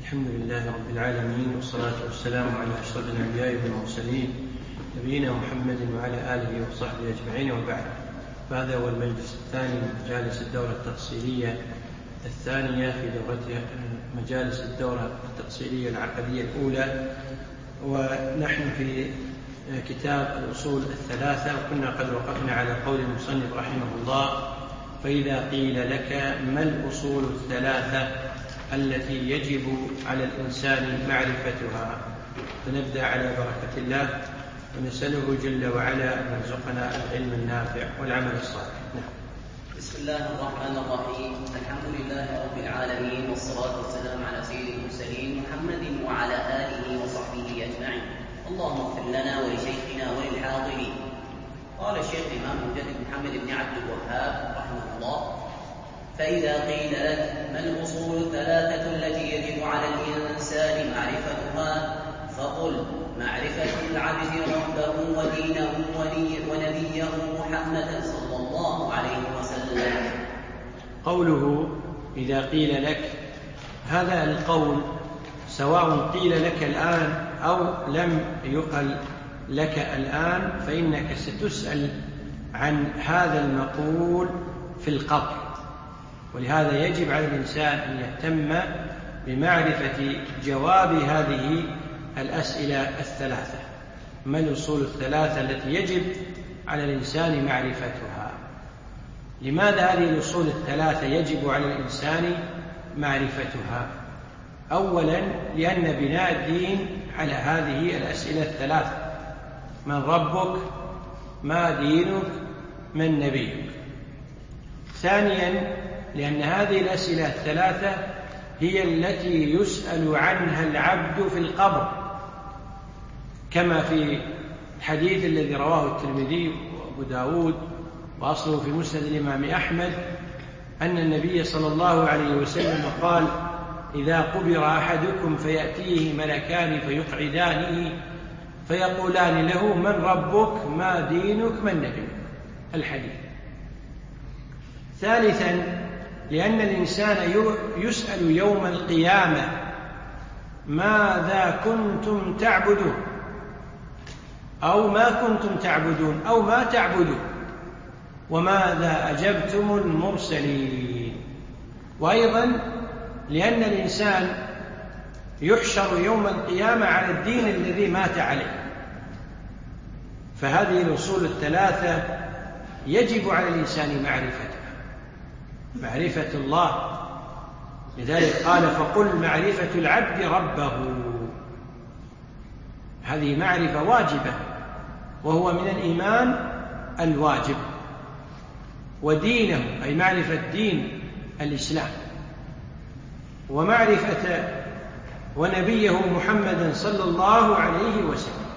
الحمد لله رب العالمين، والصلاة والسلام على أشرف الأنبياء والمرسلين نبينا محمد وعلى آله وصحبه أجمعين، وبعد. فهذا هو المجلس الثاني من مجالس الدورة التفصيلية الثانية في دورتها مجالس الدورة التفصيلية العقدية الأولى، ونحن في كتاب الأصول الثلاثة، وكنا قد وقفنا على قول المصنف رحمه الله: فإذا قيل لك ما الأصول الثلاثة التي يجب على الإنسان معرفتها. فنبدأ على بركة الله ونسأله جل وعلا أن يرزقنا العلم النافع والعمل الصالح. بسم الله الرحمن الرحيم. الحمد لله رب العالمين، والصلاة والسلام على سيد المرسلين محمد وعلى آله وصحبه أجمعين. اللهم اغفر لنا ولشيخنا وللحاضرين. قال الشيخ الإمام المجدد محمد بن عبد الوهاب رحمه الله: فإذا قيل لك ما الأصول الثلاثة التي يجب على الإنسان معرفتها، فقل: معرفة العبد ربه ودينه ونبيه محمدا صلى الله عليه وسلم. قوله إذا قيل لك، هذا القول سواء قيل لك الآن أو لم يقل لك الآن، فإنك ستسأل عن هذا المقول في القبر، ولهذا يجب على الإنسان أن يهتم بمعرفة جواب هذه الأسئلة الثلاثة. ما الأصول الثلاثة التي يجب على الإنسان معرفتها؟ لماذا هذه الأصول الثلاثة يجب على الإنسان معرفتها؟ أولا، لأن بناء الدين على هذه الأسئلة الثلاثة: من ربك؟ ما دينك؟ من نبيك؟ ثانيا، لأن هذه الأسئلة الثلاثة هي التي يسأل عنها العبد في القبر، كما في الحديث الذي رواه الترمذي وأبو داود وأصله في مسند الإمام أحمد أن النبي صلى الله عليه وسلم قال: إذا قبر أحدكم فيأتيه ملكان فيقعدانه فيقولان له: من ربك؟ ما دينك؟ من نبيك؟ الحديث. ثالثا، لأن الإنسان يسأل يوم القيامة: ماذا كنتم تعبدون؟ أو ما كنتم تعبدون، أو ما تعبدون، وماذا أجبتم المرسلين؟ وأيضا لأن الإنسان يحشر يوم القيامة على الدين الذي مات عليه. فهذه الأصول الثلاثة يجب على الإنسان معرفتها: معرفة الله، لذلك قال: فقل معرفة العبد ربه. هذه معرفة واجبة، وهو من الإيمان الواجب. ودينه، أي معرفة دين الإسلام، ومعرفة ونبيه محمدا صلى الله عليه وسلم.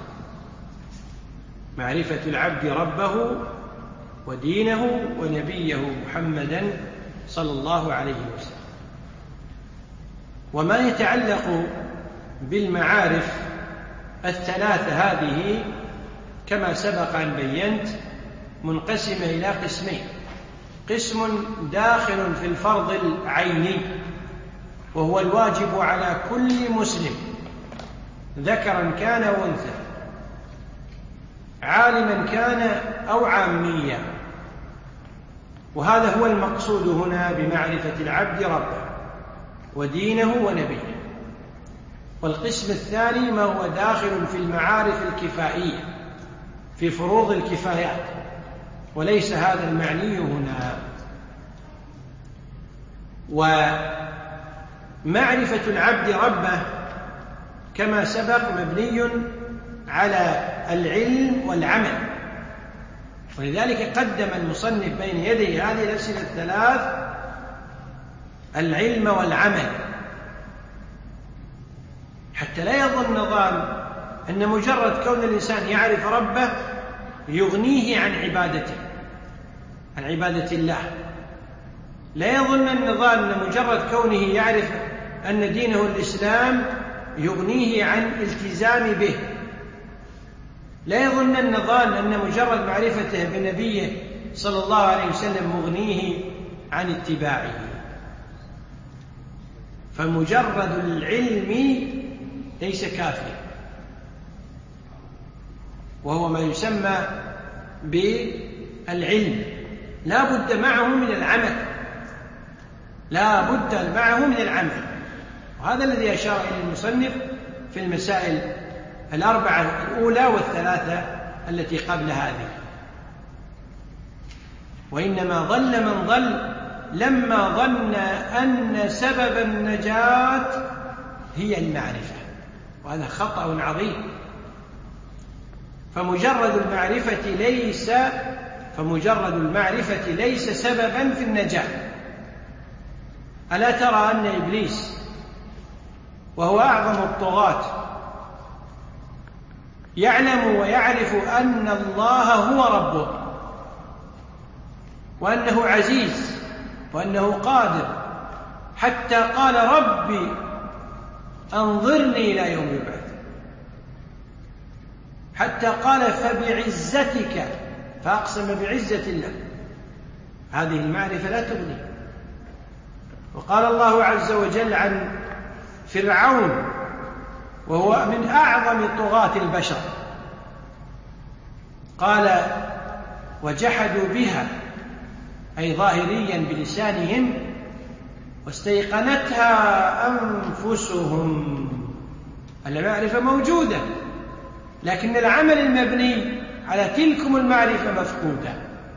معرفة العبد ربه ودينه ونبيه محمدا صلى الله عليه وسلم. وما يتعلق بالمعارف الثلاثة هذه كما سبق أن بينت منقسمة إلى قسمين: قسم داخل في الفرض العيني، وهو الواجب على كل مسلم ذكرا كان أو أنثى، عالما كان أو عاميا، وهذا هو المقصود هنا بمعرفة العبد ربه ودينه ونبيه. والقسم الثاني ما هو داخل في المعارف الكفائية، في فروض الكفايات، وليس هذا المعني هنا. ومعرفة العبد ربه كما سبق مبني على العلم والعمل، ولذلك قدم المصنف بين يدي هذه الأسئلة الثلاث العلم والعمل، حتى لا يظن ظان أن مجرد كون الإنسان يعرف ربه يغنيه عن عبادته، عن عبادة الله. لا يظن النظام أن مجرد كونه يعرف أن دينه الإسلام يغنيه عن التزام به. لا يظن النظام أن مجرد معرفته بنبيه صلى الله عليه وسلم مغنيه عن اتباعه. فمجرد العلم ليس كافيا، وهو ما يسمى بالعلم، لا بد معه من العمل، لا بد معه من العمل. وهذا الذي أشار إليه المصنف في المسائل الأربعة الأولى والثلاثة التي قبل هذه. وإنما ضل من ضل لما ظن أن سبب النجاة هي المعرفة، وهذا خطأ عظيم. فمجرد المعرفة ليس سببا في النجاة. ألا ترى أن إبليس وهو أعظم الطغاة يعلم ويعرف أن الله هو ربه، وأنه عزيز، وأنه قادر، حتى قال ربي أنظرني إلى يوم يبعث، حتى قال فبعزتك، فأقسم بعزة الله. هذه المعرفة لا تغني. وقال الله عز وجل عن فرعون وهو من أعظم طغاة البشر، قال وجحدوا بها، أي ظاهريا بلسانهم، واستيقنتها أنفسهم. المعرفة موجودة، لكن العمل المبني على تلكم المعرفة مفقودة.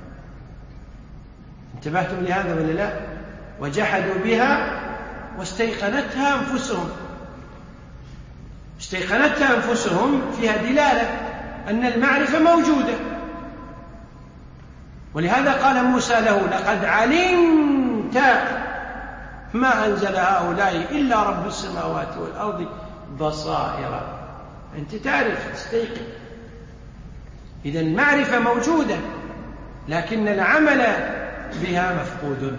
انتبهتم لهذا ولا لا؟ وجحدوا بها واستيقنتها أنفسهم. استيقنتها أنفسهم فيها دلالة أن المعرفة موجودة. ولهذا قال موسى له لقد علمت ما أنزل هؤلاء إلا رب السماوات والأرض بصائر. أنت تعرف، تستيقن. إذن المعرفة موجودة، لكن العمل بها مفقود.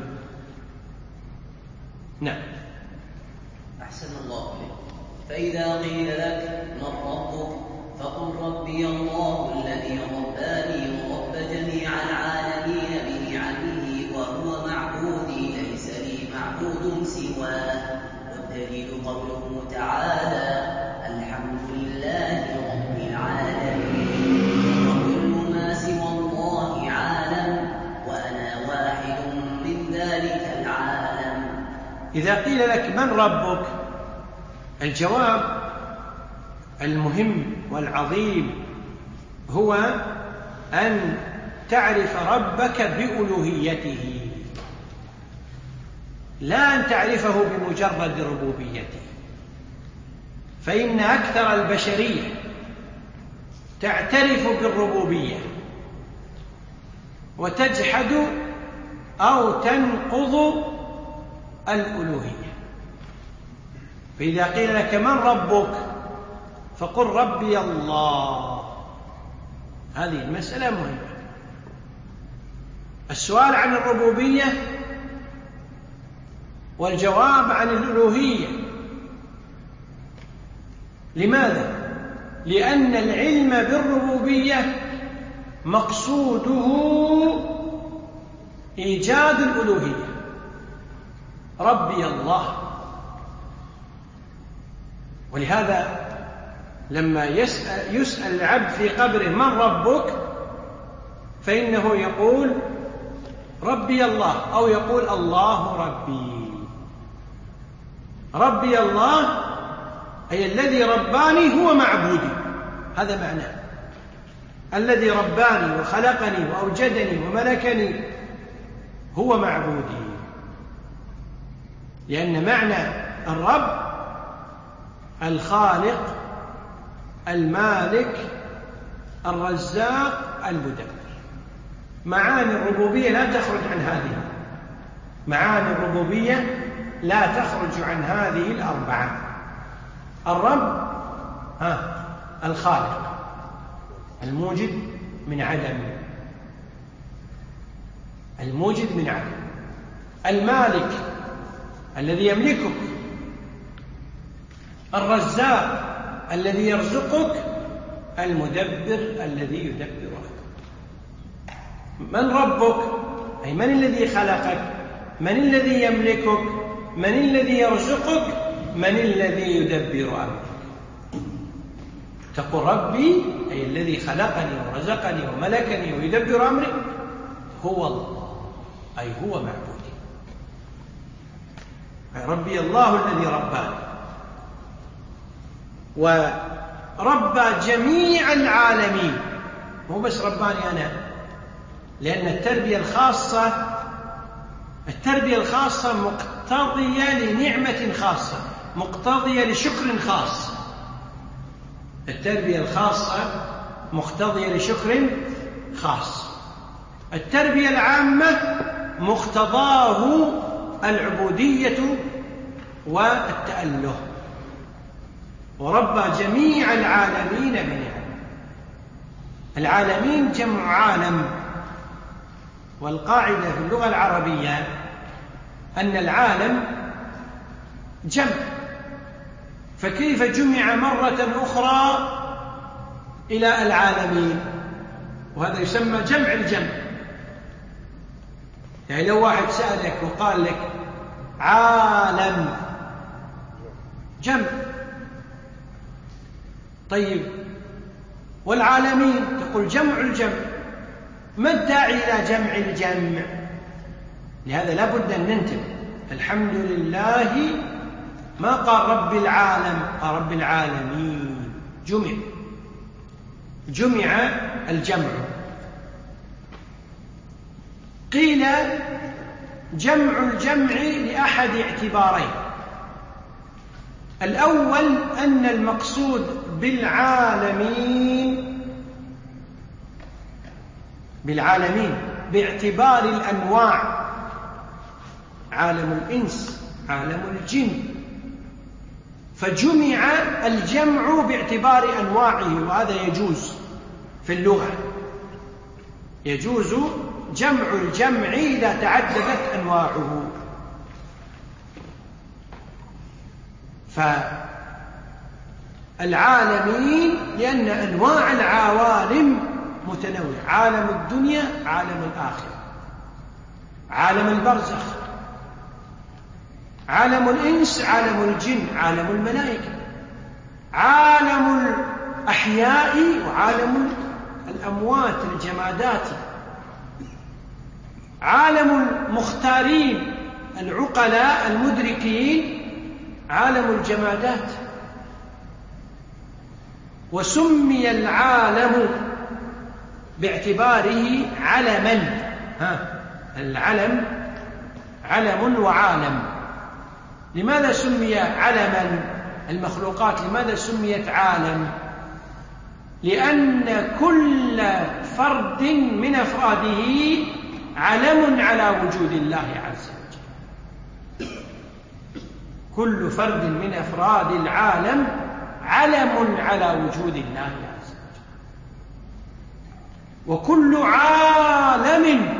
نعم. أحسن الله إليك. فإذا قيل لك من ربك فقل ربي الله الذي رباني ورب جميع العالمين بنعمه، وهو معبودي ليس لي معبود سواه. والدليل قوله تعالى الحمد لله رب العالمين، وكل ما سوى الله عالم، وأنا واحد من ذلك العالم. إذا قيل لك من ربك، الجواب المهم والعظيم هو أن تعرف ربك بألوهيته، لا أن تعرفه بمجرد ربوبيته. فإن أكثر البشرية تعترف بالربوبية وتجحد أو تنقض الألوهية. فإذا قيل لك من ربك فقل ربي الله. هذه المسألة مهمة. السؤال عن الربوبية والجواب عن الألوهية. لماذا؟ لأن العلم بالربوبية مقصوده إيجاد الألوهية. ربي الله. ولهذا لما يسأل العبد في قبره من ربك، فإنه يقول ربي الله، أو يقول الله ربي. ربي الله أي الذي رباني هو معبودي. هذا معناه الذي رباني وخلقني وأوجدني وملكني هو معبودي. لأن معنى الرب الخالق المالك الرزاق المدبر. معاني الربوبية لا تخرج عن هذه. معاني الربوبية لا تخرج عن هذه الأربعة. الرب الخالق الموجد من عدم، الموجد من عدم. المالك الذي يملكك. الرزاق الذي يرزقك. المدبر الذي يدبرك. من ربك أي من الذي خلقك، من الذي يملكك، من الذي يرزقك؟ من الذي يدبر أمرك؟ تقول ربي أي الذي خلقني ورزقني وملكني ويدبر أمري هو الله، أي هو معبودي، أي ربي الله الذي رباني وربى جميع العالمين، مو بس رباني أنا، لأن التربية الخاصة مقتضية لنعمة خاصة، مقتضية لشكر خاص. التربية الخاصة مقتضية لشكر خاص. التربية العامة مقتضاه العبودية والتأله. وربى جميع العالمين بنعم. العالمين جمع عالم، والقاعدة في اللغة العربية أن العالم جمع، فكيف جمع مرة أخرى إلى العالمين؟ وهذا يسمى جمع الجمع. يعني لو واحد سألك وقال لك عالم جمع، طيب والعالمين تقول جمع الجمع، ما الداعي إلى جمع الجمع؟ لهذا لا بد أن ننتبه. الحمد لله ما قال رب العالم، قال رب العالمين، جمع الجمع. قيل جمع الجمع لأحد اعتبارين: الأول أن المقصود بالعالمين باعتبار الأنواع، عالم الإنس، عالم الجن، فجمع الجمع باعتبار أنواعه، وهذا يجوز في اللغة، يجوز جمع الجمع إذا تعددت أنواعه. فالعالمين لأن أنواع العوالم متنوعة: عالم الدنيا، عالم الآخرة، عالم البرزخ، عالم الإنس، عالم الجن، عالم الملائكة، عالم الأحياء وعالم الأموات الجمادات، عالم المختارين العقلاء المدركين، عالم الجمادات. وسمي العالم باعتباره علما، العلم علم وعالم. لماذا سمي علما المخلوقات؟ لماذا سميت عالم؟ لأن كل فرد من أفراده علم على وجود الله عز وجل. كل فرد من أفراد العالم علم على وجود الله عز وجل، وكل عالم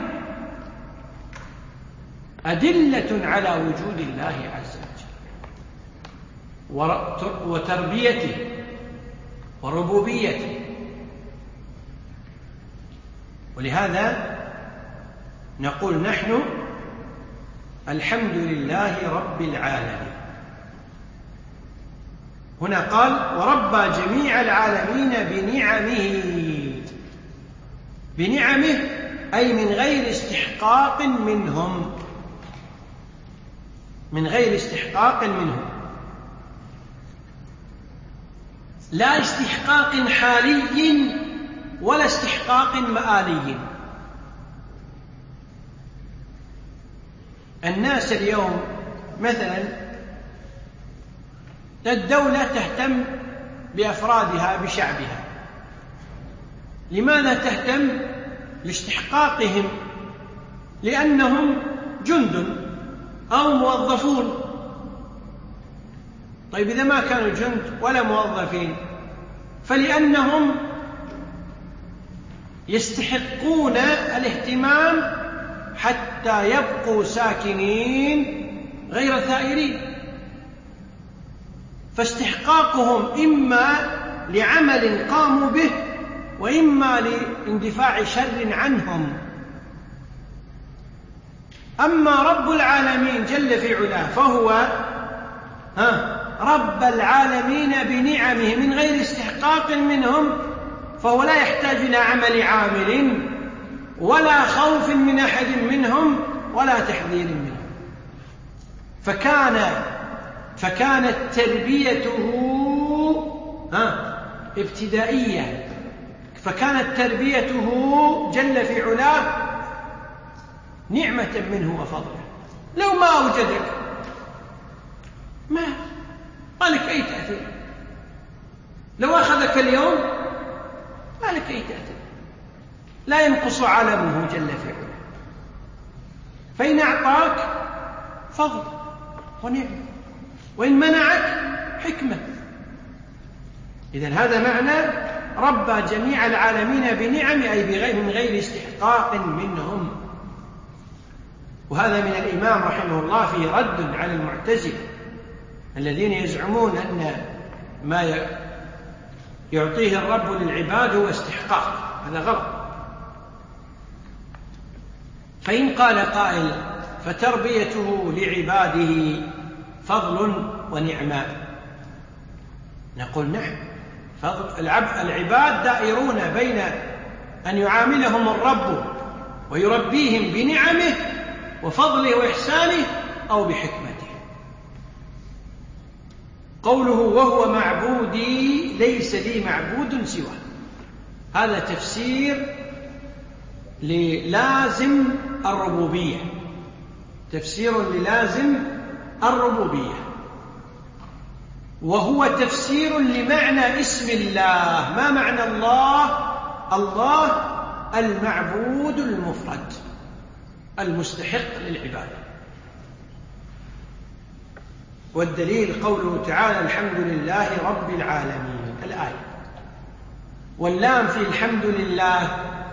أدلة على وجود الله عز وجل وتربيته وربوبيته. ولهذا نقول نحن الحمد لله رب العالمين. هنا قال وربى جميع العالمين بنعمه أي من غير استحقاق منهم، من غير استحقاق منهم، لا استحقاق حالي ولا استحقاق مآلي. الناس اليوم مثلا الدولة تهتم بأفرادها بشعبها. لماذا تهتم؟ لاستحقاقهم، لأنهم جند أو موظفون. طيب إذا ما كانوا جند ولا موظفين فلأنهم يستحقون الاهتمام حتى يبقوا ساكنين غير ثائرين. فاستحقاقهم إما لعمل قاموا به وإما لاندفاع شر عنهم. أما رب العالمين جل في علاه فهو رب العالمين بنعمه من غير استحقاق منهم، فهو لا يحتاج إلى عمل عامل ولا خوف من أحد منهم ولا تحذير منهم. فكانت تربيته ابتدائية، فكانت تربيته جل في علاه نعمة منه وفضله. لو ما أوجدك ما لك أي تأثير، لو أخذك اليوم ما لك أي تأثير، لا ينقص علمه جل في علاه. فإن أعطاك فضل ونعمة، وإن منعك حكمة. إذن هذا معنى ربى جميع العالمين بنعم، أي من غير استحقاق منهم. وهذا من الإمام رحمه الله فيه رد على المعتزلة الذين يزعمون أن ما يعطيه الرب للعباد هو استحقاق، هذا غلط. فإن قال قائل فتربيته لعباده فضل ونعمة، نقول نعم، العباد دائرون بين أن يعاملهم الرب ويربيهم بنعمه وفضله وإحسانه أو بحكمته. قوله وهو معبودي ليس لي معبود سواه، هذا تفسير للازم الربوبية، تفسير للازم الربوبية، وهو تفسير لمعنى اسم الله. ما معنى الله؟ الله المعبود المفرد المستحق للعبادة. والدليل قوله تعالى الحمد لله رب العالمين، الآية. واللام في الحمد لله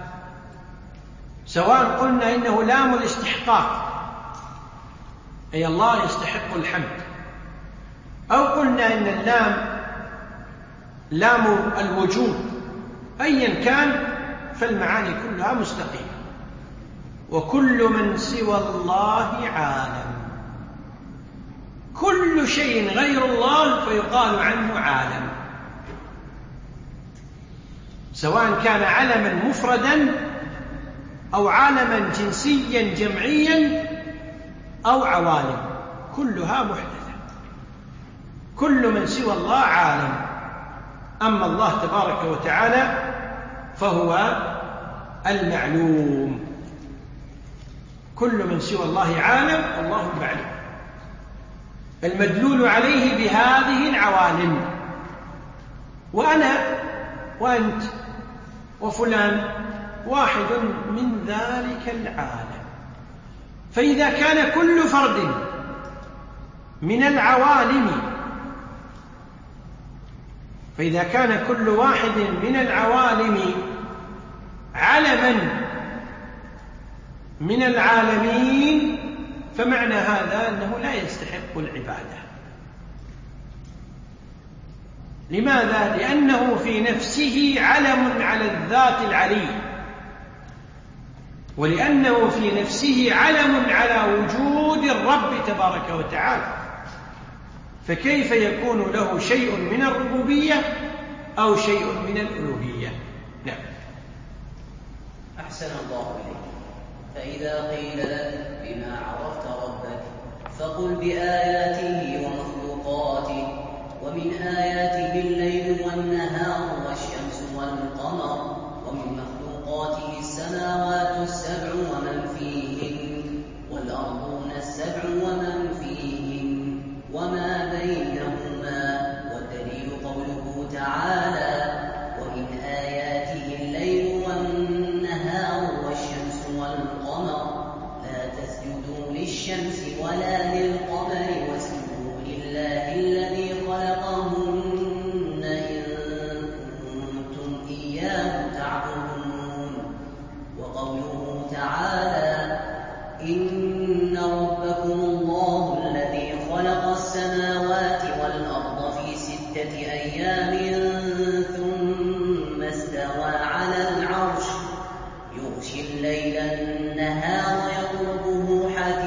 سواء قلنا إنه لام الاستحقاق أي الله يستحق الحمد، أو قلنا إن اللام لام الوجود، أيا كان فالمعاني كلها مستقيمة. وكل من سوى الله عالم، كل شيء غير الله فيقال عنه عالم، سواء كان علما مفردا أو عالما جنسيا جمعيا أو عوالم، كلها محدثة. كل من سوى الله عالم. أما الله تبارك وتعالى فهو المعلوم، كل من سوى الله عالم والله المعلوم، المدلول عليه بهذه العوالم. وأنا وأنت وفلان واحد من ذلك العالم. فإذا كان كل فرد من العوالم، فإذا كان كل واحد من العوالم علما من العالمين، فمعنى هذا أنه لا يستحق العبادة. لماذا؟ لأنه في نفسه علم على الذات العلي، ولأنه في نفسه علم على وجود الرب تبارك وتعالى، فكيف يكون له شيء من الربوبية أو شيء من الألوهية؟ نعم. أحسن الله إليك. فإذا قيل لك بما عرفت ربك فقل بآياته ومخلوقاته. ومن آياته الليل والنهار والشمس والقمر، ومن مخلوقاته السماوات السبع ومن فيهن، والأرضون السبع ومن فيهن، وما بينهما. والدليل قوله تعالى ومن آياته الليل والنهار والشمس والقمر لا تسجدوا للشمس ولا للقمر واسجدوا لله الذي خلقهن إن كنتم إياه تعبدون. وقوله تعالى إن ربكم الله الذي خلق السماوات والأرض في 6 أيام ثم استوى على العرش يغشي الليل النهار يطلبه حثيثا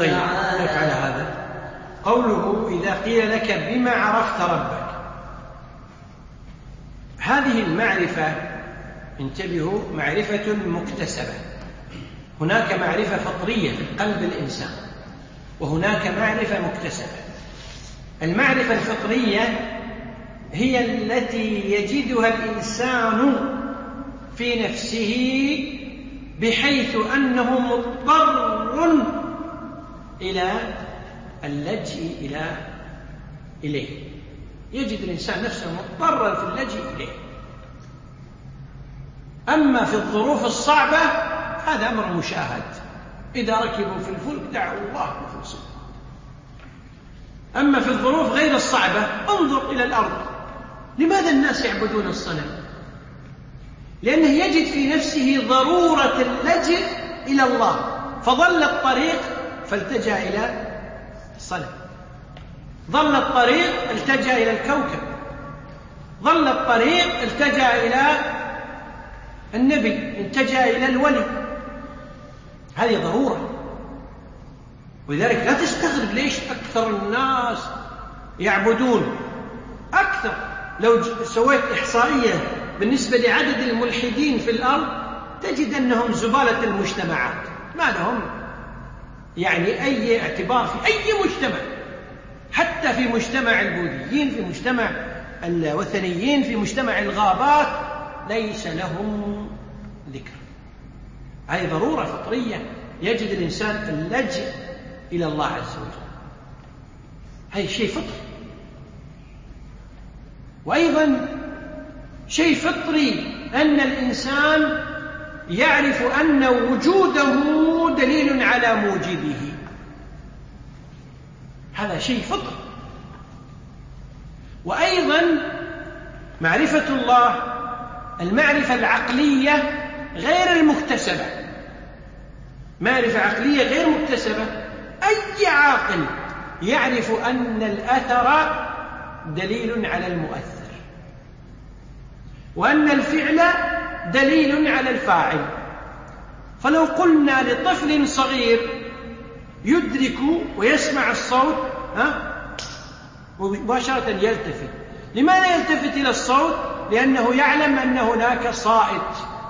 طيب على هذا قوله إذا قيل لك بما عرفت ربك، هذه المعرفة انتبهوا معرفة مكتسبة. هناك معرفة فطرية في قلب الإنسان، وهناك معرفة مكتسبة. المعرفة الفطرية هي التي يجدها الإنسان في نفسه بحيث أنه مضطر إلى اللجئ إليه. يجد الإنسان نفسه مضطرا في اللجئ إليه. أما في الظروف الصعبة هذا أمر مشاهد، إذا ركبوا في الفلك دعوا الله مخلصين. أما في الظروف غير الصعبة انظر إلى الأرض، لماذا الناس يعبدون الصنم؟ لأنه يجد في نفسه ضرورة اللجئ إلى الله، فضل الطريق فالتجأ إلى الصنم، ضل الطريق التجأ إلى الكوكب، ضل الطريق التجأ إلى النبي، التجأ إلى الولي. هذه ضرورة. ولذلك لا تستغرب ليش أكثر الناس يعبدون أكثر. لو سويت إحصائية بالنسبة لعدد الملحدين في الأرض تجد أنهم زبالة المجتمعات، ما لهم يعني أي اعتبار في أي مجتمع، حتى في مجتمع البوذيين، في مجتمع الوثنيين، في مجتمع الغابات ليس لهم ذكر. هذه ضرورة فطرية يجد الإنسان اللجئ إلى الله عز وجل، هذا شيء فطري. وأيضا شيء فطري أن الإنسان يعرف أن وجوده دليل على موجبه، هذا شيء فطري. وأيضا معرفة الله المعرفة العقلية غير المكتسبة، معرفة عقلية غير مكتسبة. أي عاقل يعرف أن الأثر دليل على المؤثر، وأن الفعل دليل على الفاعل. فلو قلنا لطفل صغير يدرك ويسمع الصوت مباشرة يلتفت، لماذا يلتفت إلى الصوت؟ لأنه يعلم أن هناك صائت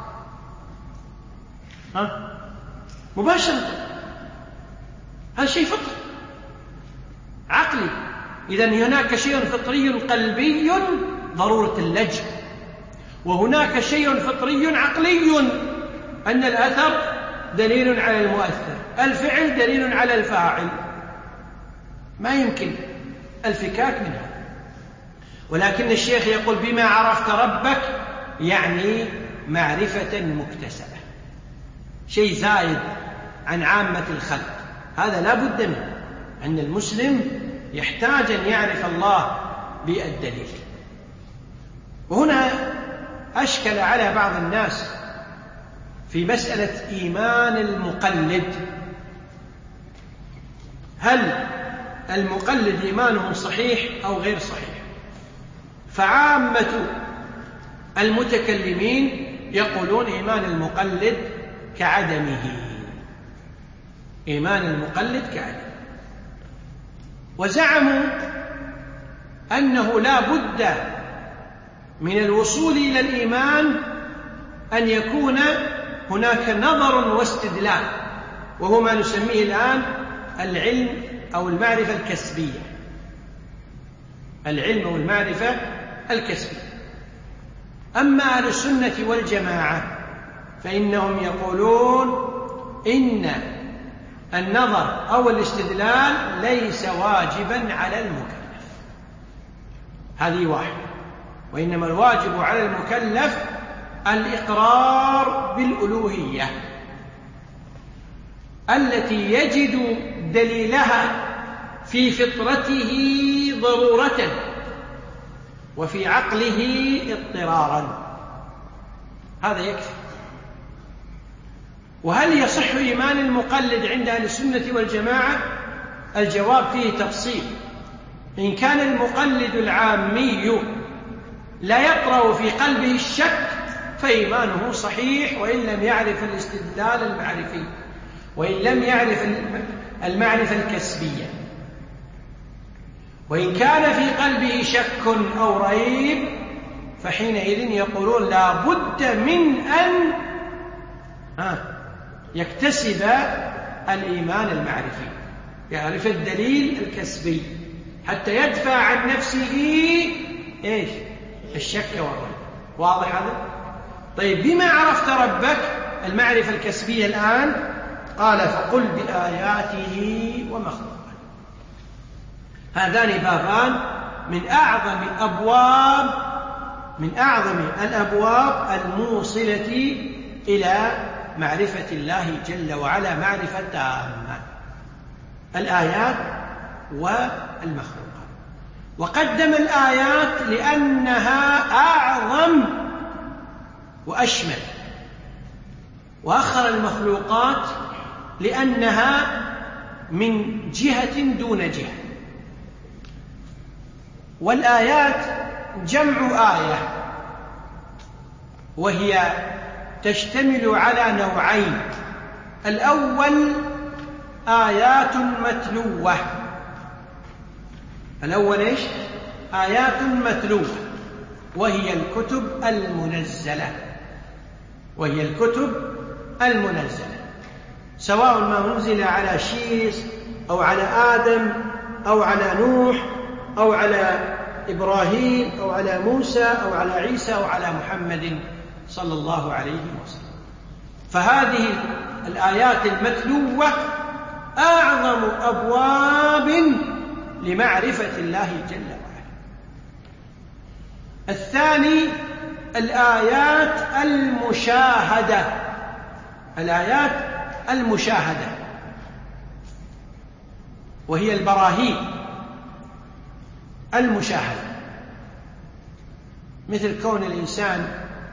مباشرة. هذا شيء فطري عقلي. إذن هناك شيء فطري قلبي ضرورة اللجأ، وهناك شيء فطري عقلي أن الأثر دليل على المؤثر، الفعل دليل على الفاعل، ما يمكن الفكاك منها. ولكن الشيخ يقول بما عرفت ربك يعني معرفة مكتسبة، شيء زايد عن عامة الخلق. هذا لا بد منه، أن المسلم يحتاج أن يعرف الله بالدليل. وهنا أشكل على بعض الناس في مسألة إيمان المقلد، هل المقلد إيمانه صحيح أو غير صحيح؟ فعامة المتكلمين يقولون إيمان المقلد كعدمه، إيمان المقلد كعدمه. وزعموا أنه لا بد من الوصول إلى الإيمان أن يكون هناك نظر واستدلال، وهو ما نسميه الآن العلم أو المعرفة الكسبية، العلم أو المعرفة الكسبية. أما أهل السنة والجماعة فإنهم يقولون إن النظر أو الاستدلال ليس واجبا على المكلف، هذه واحدة. وإنما الواجب على المكلف الإقرار بالألوهية التي يجد دليلها في فطرته ضرورة وفي عقله اضطرارا، هذا يكفي. وهل يصح إيمان المقلد عند أهل السنة والجماعة؟ الجواب فيه تفصيل. إن كان المقلد العامي لا يقرأ في قلبه الشك فإيمانه صحيح، وإن لم يعرف الاستدلال المعرفي، وإن لم يعرف المعرفة الكسبية. وإن كان في قلبه شك أو ريب فحينئذ يقولون لا بد من أن يكتسب الإيمان المعرفي، يعرف الدليل الكسبي حتى يدفع عن نفسه الشك والريب. واضح هذا؟ طيب بما عرفت ربك المعرفة الكسبية الآن؟ قال فقل بآياته ومخلوقاته. هذان بابان من أعظم الأبواب الموصلة إلى معرفة الله جل وعلا معرفة تامة، الآيات والمخلوقات. وقدم الآيات لأنها أعظم وأشمل، وأخر المخلوقات لأنها من جهة دون جهة. والآيات جمع آية، وهي تشتمل على نوعين: الأول آيات متلوة. الأول آيات متلوة، وهي الكتب المنزلة، سواء ما أنزل على شيس أو على آدم أو على نوح أو على إبراهيم أو على موسى أو على عيسى أو على محمد صلى الله عليه وسلم. فهذه الآيات المتلوة أعظم أبواب لمعرفة الله جل وعلا. الثاني الآيات المشاهدة، وهي البراهين المشاهدة، مثل كون الإنسان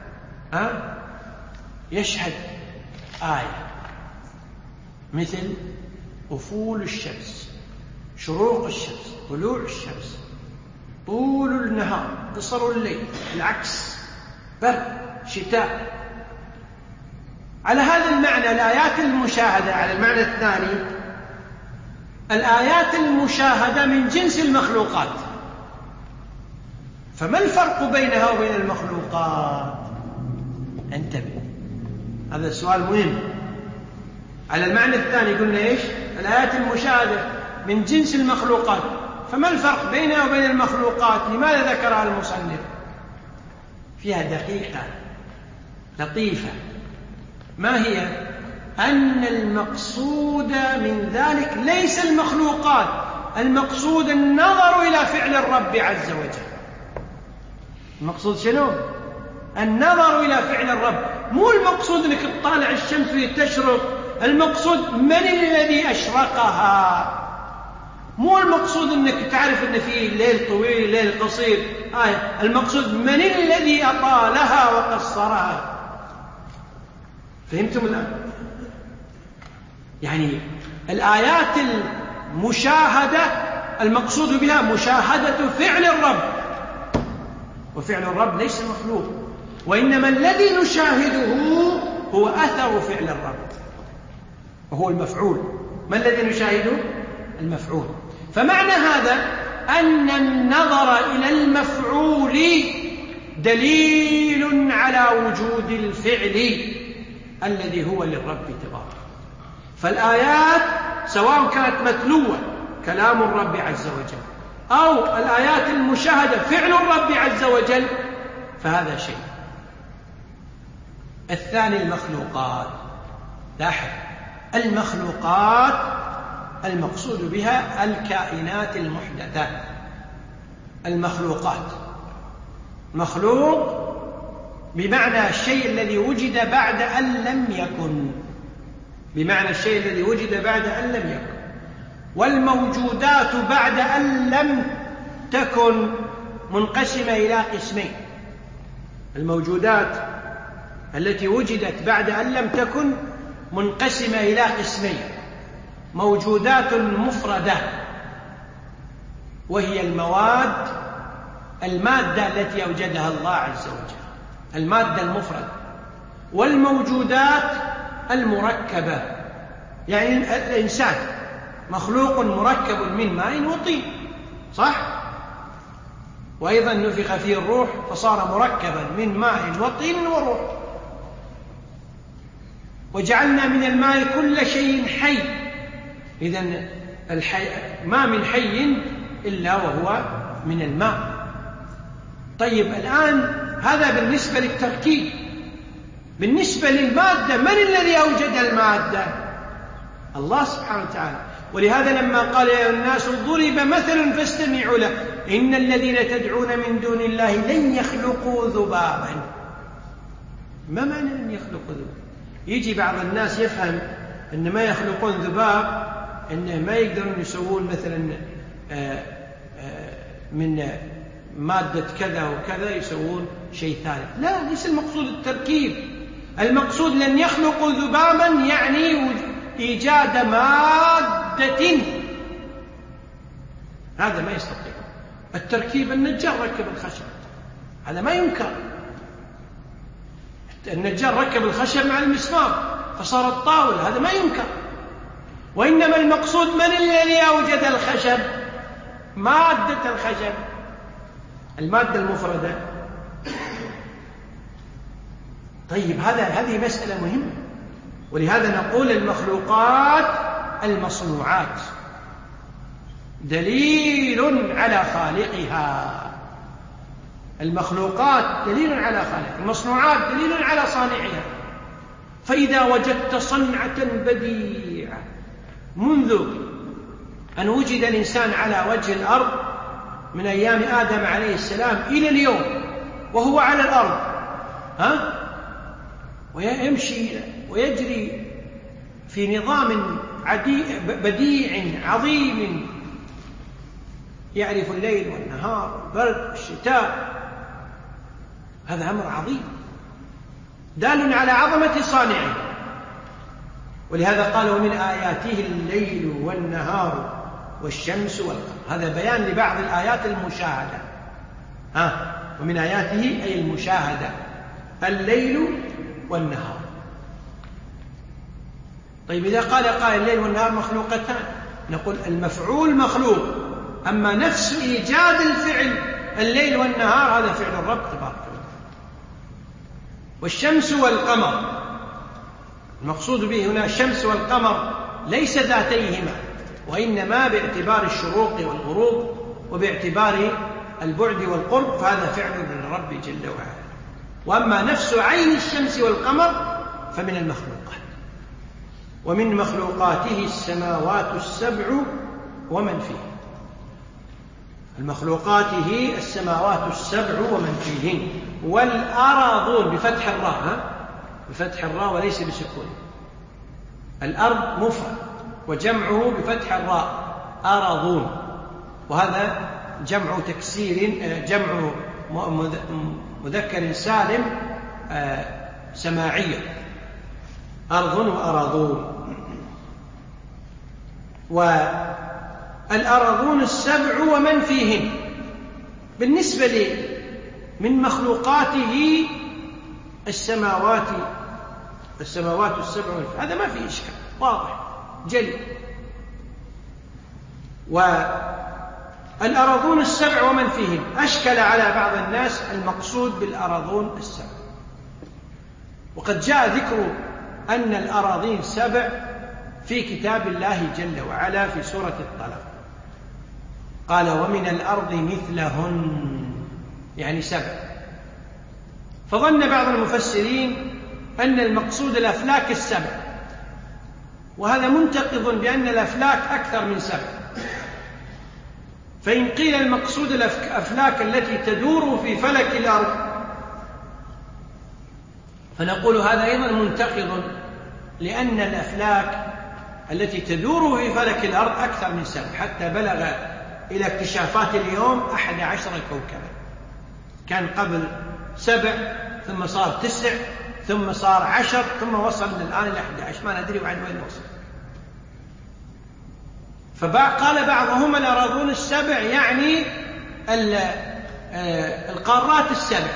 يشهد آية، مثل أفول الشمس، شروق الشمس، طلوع الشمس، طول النهار، قصر الليل، العكس، برد، شتاء. على هذا المعنى الآيات المشاهدة. على المعنى الثاني الآيات المشاهدة من جنس المخلوقات. فما الفرق بينها وبين المخلوقات؟ انتبه، هذا السؤال مهم. على المعنى الثاني قلنا الآيات المشاهدة من جنس المخلوقات، فما الفرق بينها وبين المخلوقات؟ لماذا ذكرها المصنف؟ فيها دقيقة لطيفة. ما هي؟ أن المقصود من ذلك ليس المخلوقات، المقصود النظر إلى فعل الرب عز وجل. المقصود شنو؟ النظر إلى فعل الرب، مو المقصود أنك تطالع الشمس تشرق، المقصود من الذي أشرقها، مو المقصود أنك تعرف أن في ليل طويل ليل قصير، المقصود من الذي أطالها وقصرها. فهمتم الآن؟ يعني الآيات المشاهدة المقصود بها مشاهدة فعل الرب، وفعل الرب ليس مخلوق، وإنما الذي نشاهده هو أثر فعل الرب وهو المفعول. ما الذي نشاهده؟ المفعول. فمعنى هذا أن النظر إلى المفعول دليل على وجود الفعل الذي هو للرب تبارك. فالآيات سواء كانت متلوة كلام الرب عز وجل أو الآيات المشاهدة فعل الرب عز وجل، فهذا شيء. الثاني المخلوقات. لاحظ، المخلوقات المقصود بها الكائنات المحدثة. المخلوقات، مخلوق بمعنى الشيء الذي وجد بعد أن لم يكن، بمعنى الشيء الذي وجد بعد أن لم يكن. والموجودات بعد أن لم تكن منقسمة إلى قسمين. الموجودات التي وجدت بعد أن لم تكن منقسمة إلى قسمين: موجودات مفردة وهي المادة التي أوجدها الله عز وجل، المادة المفردة، والموجودات المركبة، يعني الإنسان مخلوق مركب من ماء وطين، صح؟ وأيضا نفخ فيه الروح فصار مركبا من ماء وطين وروح. وجعلنا من الماء كل شيء حي، إذن ما من حي إلا وهو من الماء. طيب الآن هذا بالنسبة للتركيب. بالنسبة للمادة، من الذي أوجد المادة؟ الله سبحانه وتعالى. ولهذا لما قال يا الناس ضرب مثل فاستمعوا له إن الذين تدعون من دون الله لن يخلقوا ذبابا. ما معنى لن يخلقوا ذبابا؟ يجي بعض الناس يفهم أن ما يخلقون ذباب أن ما يقدرون يسوون مثلا من مادة كذا وكذا يسوون شيء ثالث. لا، ليس المقصود التركيب. المقصود لن يخلقوا ذبابا يعني إيجاد مادة، هذا ما يستطيع. التركيب النجار ركب الخشب، هذا ما ينكر. النجار ركب الخشب مع المسمار فصارت طاولة، هذا ما ينكر. وإنما المقصود من الذي أوجد الخشب؟ مادة الخشب، المادة المفردة. طيب هذه مسألة مهمة. ولهذا نقول المخلوقات المصنوعات دليل على خالقها. المخلوقات دليل على خالقها، المصنوعات دليل على صانعها. فإذا وجدت صنعة بديعة منذ أن وجد الإنسان على وجه الأرض من أيام آدم عليه السلام إلى اليوم وهو على الأرض، ويمشي ويجري في نظام بديع عظيم، يعرف الليل والنهار والبرد والشتاء. هذا أمر عظيم دال على عظمة صانعه. ولهذا قال ومن آياته الليل والنهار والشمس والقمر. هذا بيان لبعض الآيات المشاهدة. ومن آياته أي المشاهدة الليل والنهار. طيب إذا قال قائل الليل والنهار مخلوقتان، نقول المفعول مخلوق، أما نفس إيجاد الفعل الليل والنهار هذا فعل الرب تبارك وتعالى. والشمس والقمر المقصود به هنا الشمس والقمر ليس ذاتيهما، وإنما باعتبار الشروق والغروب وباعتبار البعد والقرب، فهذا فعل من الرب جل وعلا. وأما نفس عين الشمس والقمر فمن المخلوقات. ومن مخلوقاته السماوات السبع ومن فيهن. المخلوقاته السماوات السبع ومن فيهن. والأراضون بفتح الراء، بفتح الراء وليس بسكون. الأرض مفرد وجمعه بفتح الراء أراضون، وهذا جمع تكسير، جمع مذكر سالم سماعية، أرض وأراضون. والأراضون السبع ومن فيهن. بالنسبة لي من مخلوقاته السماوات السبع، هذا ما فيه إشكال، واضح جلي. والأراضون السبع ومن فيهن أشكل على بعض الناس المقصود بالأراضون السبع. وقد جاء ذكر أن الأراضين سبع في كتاب الله جل وعلا في سورة الطلاق، قال ومن الأرض مثلهن، يعني سبع. فظن بعض المفسرين أن المقصود الأفلاك السبع، وهذا منتقض بأن الأفلاك أكثر من سبع. فإن قيل المقصود الأفلاك التي تدور في فلك الأرض فنقول هذا أيضا منتقض، لأن الأفلاك التي تدور في فلك الأرض أكثر من سبع، حتى بلغ إلى اكتشافات اليوم 11 كوكبا. كان قبل 7 ثم صار 9 ثم صار 10 ثم وصل من الآن إلى 11، ما ندري عن وين وصل. فقال بعضهم الأراضون السبع يعني القارات السبع،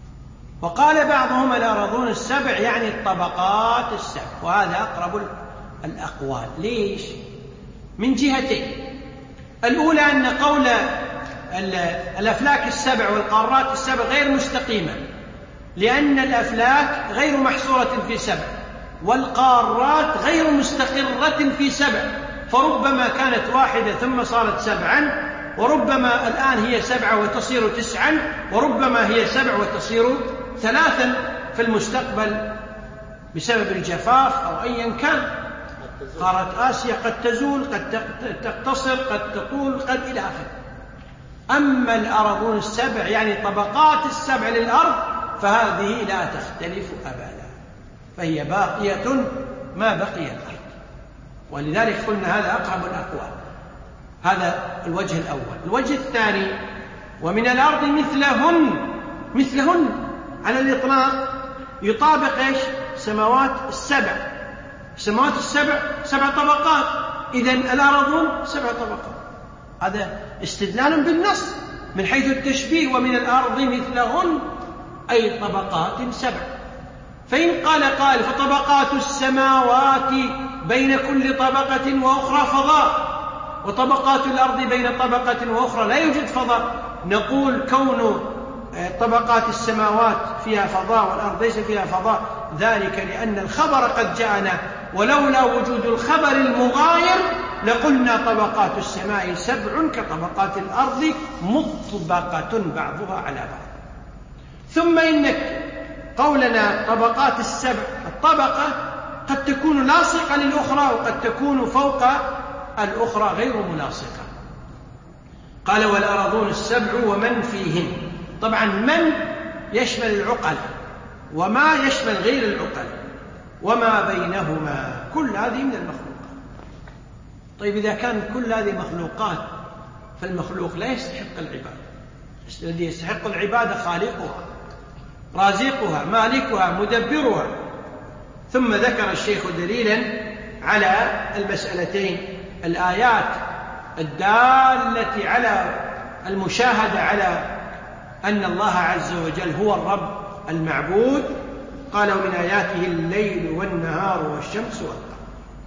وقال بعضهم الأراضون السبع يعني الطبقات السبع، وهذا أقرب الأقوال. ليش؟ من جهتين. الأولى أن قول الأفلاك السبع والقارات السبع غير مستقيمة، لأن الأفلاك غير محصورة في سبع، والقارات غير مستقرة في سبع، فربما كانت واحدة ثم صارت سبعا، وربما الآن هي 7 وتصير 9، وربما هي 7 وتصير 3 في المستقبل بسبب الجفاف أو أيا كان. قارة آسيا قد تزول، قد تقتصر، قد تطول، قد إلى آخره. أما الأراضون السبع يعني طبقات السبع للأرض فهذه لا تختلف أبدا، فهي باقية ما بقي الأرض، ولذلك قلنا هذا أقرب الأقوال. هذا الوجه الأول. الوجه الثاني: ومن الأرض مثلهن على الإطلاق يطابق إيش؟ السماوات السبع. السماوات السبع 7 طبقات، إذن الأرضون 7 طبقات. هذا استدلال بالنص من حيث التشبيه. ومن الأرض مثلهن أي طبقات 7. فإن قال قائل فطبقات السماوات بين كل طبقة وأخرى فضاء، وطبقات الأرض بين طبقة وأخرى لا يوجد فضاء، نقول كون طبقات السماوات فيها فضاء والأرض ليس فيها فضاء ذلك لأن الخبر قد جاءنا، ولولا وجود الخبر المغاير لقلنا طبقات السماء 7 كطبقات الأرض مطبقة بعضها على بعض. ثم إنك قولنا طبقات السبع، الطبقة قد تكون لاصقة للأخرى وقد تكون فوق الأخرى غير ملاصقة. قال والأراضون السبع ومن فيهن. طبعا من يشمل العقل وما يشمل غير العقل وما بينهما، كل هذه من المخلوقات. طيب إذا كان كل هذه مخلوقات فالمخلوق لا يستحق العبادة. الذي يستحق العبادة خالقها رازقها مالكها مدبرها. ثم ذكر الشيخ دليلا على المسألتين: الآيات الدالة على المشاهدة على أن الله عز وجل هو الرب المعبود، قال ومن آياته الليل والنهار والشمس والقمر.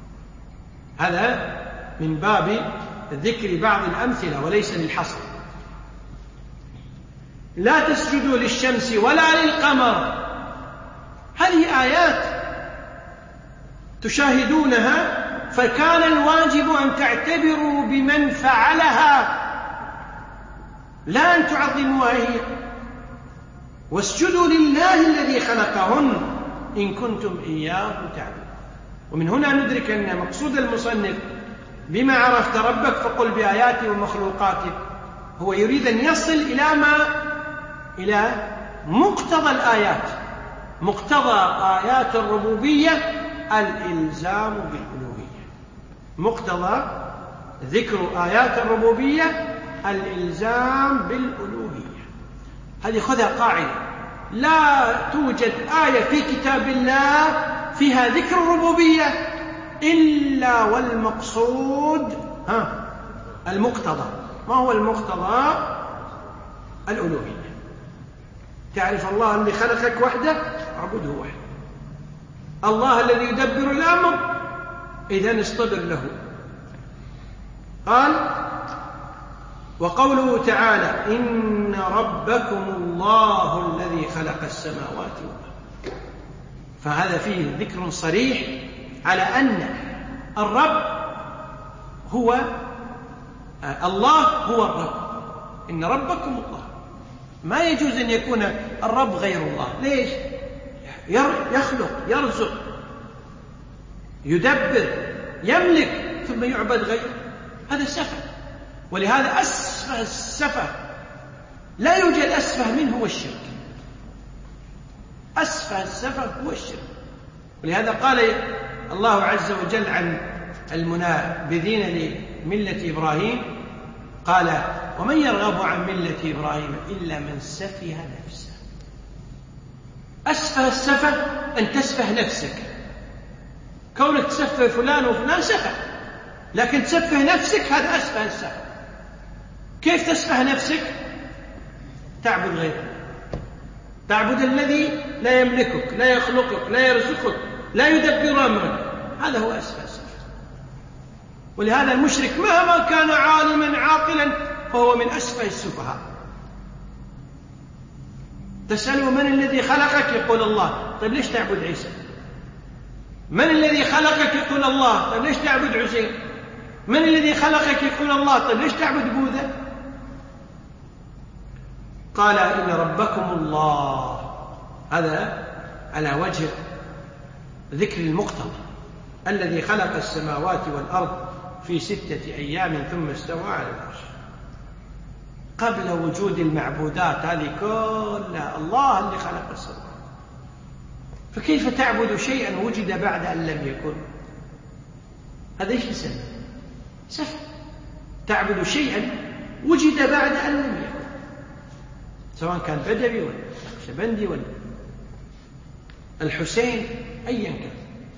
هذا من باب ذكر بعض الأمثلة وليس للحصر. لا تسجدوا للشمس ولا للقمر، هذه آيات تشاهدونها، فكان الواجب أن تعتبروا بمن فعلها لا أن تعظموها هي. واسجدوا لله الذي خلقهن إن كنتم إياه تعبدون. ومن هنا ندرك أن مقصود المصنف بما عرفت ربك فقل بآياته ومخلوقاته هو يريد أن يصل إلى مقتضى الآيات. مقتضى آيات الربوبية الإلزام بالألوهية. مقتضى ذكر آيات الربوبية الإلزام بالألوهية. هذه خذها قاعدة: لا توجد آية في كتاب الله فيها ذكر الربوبية إلا والمقصود المقتضى. ما هو المقتضى؟ الألوهية. تعرف الله الذي خلقك وحده اعبده وحده. الله الذي يدبر الأمر إذن اصطبر له. قال وقوله تعالى إن ربكم الله الذي خلق السماوات والأرض. فهذا فيه ذكر صريح على أن الرب هو الله، هو الرب. إن ربكم الله. ما يجوز أن يكون الرب غير الله. ليش؟ يخلق، يرزق، يدبر، يملك، ثم يعبد غيره. هذا سفه. ولهذا أسفه السفه لا يوجد أسفه منه هو الشرك. أسفه السفه هو الشرك. ولهذا قال الله عز وجل عن المنابذين لملة إبراهيم قال ومن يرغب عن ملة إبراهيم إلا من سفه نفسه. أسفه السفه أن تسفه نفسك. كونك تسفه فلان وفلان سفه، لكن تسفه نفسك هذا أسفه السفه. كيف تسفه نفسك؟ تعبد غيره، تعبد الذي لا يملكك، لا يخلقك، لا يرزقك، لا يدبر أمرك. هذا هو أسفه السفه. ولهذا المشرك مهما كان عالما عاقلا فهو من أسفه السفهاء. تسأله من الذي خلقك؟ يقول الله. طيب ليش تعبد عيسى؟ من الذي خلقك؟ يقول الله. طيب ليش تعبد عزير؟ من الذي خلقك؟ يقول الله. طيب ليش تعبد بوذا؟ قال إن ربكم الله. هذا على وجه ذكر المقتضى، الذي خلق السماوات والأرض في 6 أيام ثم استوى على العرش. قبل وجود المعبودات هذه كلها الله اللي خلق السماوات، فكيف تعبد شيئا وجد بعد أن لم يكن؟ هذا ايش يسمى؟ سفه. تعبد شيئا وجد بعد أن لم يكن، سواء كان بدوي ولا نقشبندي ولا الحسين، أيا كان.